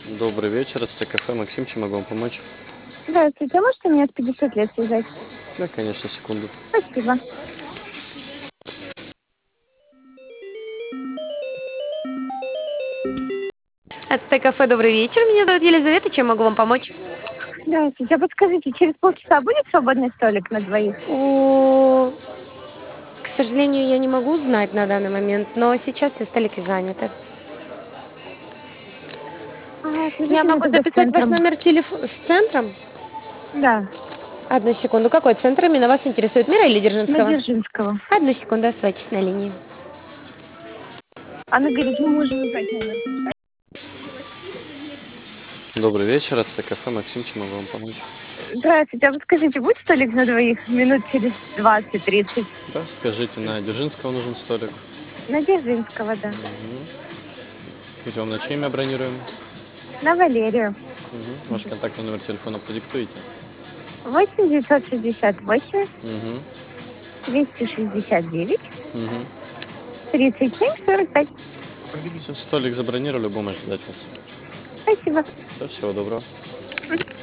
Добрый вечер, это кафе Максим, чем могу вам помочь? Здравствуйте, а можете меня с 50 лет связать? Да, конечно, секунду. Спасибо. Ацтек кафе, добрый вечер. Меня зовут Елизавета. Чем могу вам помочь? Здравствуйте, а подскажите, через полчаса будет свободный столик на двоих? К сожалению, я не могу знать на данный момент, но сейчас все столики заняты. Я Свяжите меня могу тогда с записать ваш центром. номер телефона с центром. Да, Одну секунду. Какой центр именно вас интересует? Мира или на Дзержинского? Дзержинского. Одну секунду, оставайтесь на линии. Она говорит, мы можем узнать номер. Добрый вечер, это кафе Максим, чем могу вам помочь? Здравствуйте, а подскажите, будет столик на двоих минут через 20-30? Да, скажите, на Дзержинского нужен столик? На Дзержинского, да. Скажите, вам на чье имя бронируем? На Валерию. Ваш контактный номер телефона продиктуете? 8 968 Угу. 269 Угу. 37 45. Все, столик забронировали, будем ожидать вас. Спасибо. Да, всего доброго.